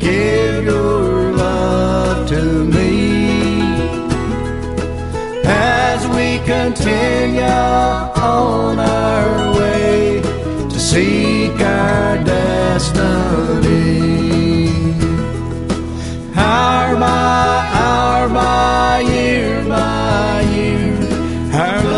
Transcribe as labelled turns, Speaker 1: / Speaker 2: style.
Speaker 1: give your love to me as we continue on our way to seek our destiny. Hour by hour, by year, our